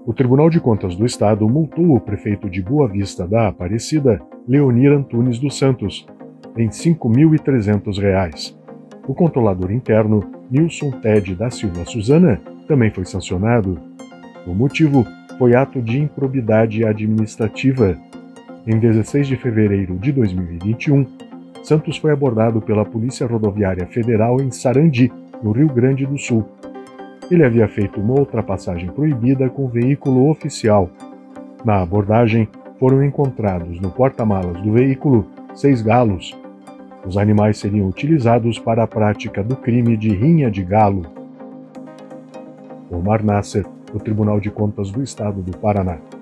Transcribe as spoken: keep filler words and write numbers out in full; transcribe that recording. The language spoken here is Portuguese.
O Tribunal de Contas do Estado multou o prefeito de Boa Vista da Aparecida, Leonir Antunes dos Santos, em cinco mil e trezentos reais. O controlador interno, Nilson Ted da Silva Suzana, também foi sancionado. O motivo foi ato de improbidade administrativa. Em dezesseis de fevereiro de dois mil e vinte e um, Santos foi abordado pela Polícia Rodoviária Federal em Sarandi, no Rio Grande do Sul. Ele havia feito uma ultrapassagem proibida com veículo oficial. Na abordagem, foram encontrados no porta-malas do veículo seis galos. Os animais seriam utilizados para a prática do crime de rinha de galo. Omar Nasser, do Tribunal de Contas do Estado do Paraná.